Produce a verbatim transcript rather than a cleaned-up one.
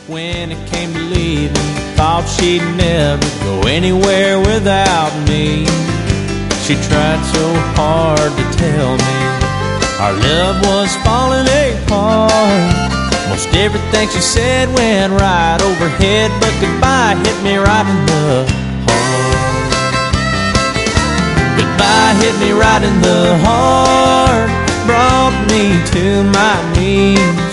when it came to leaving. Thought she'd never go anywhere without me. She tried so hard to tell me our love was falling apart. Most everything she said went right overhead, but goodbye hit me right in the heart. Goodbye hit me right in the heart, brought me to my knees.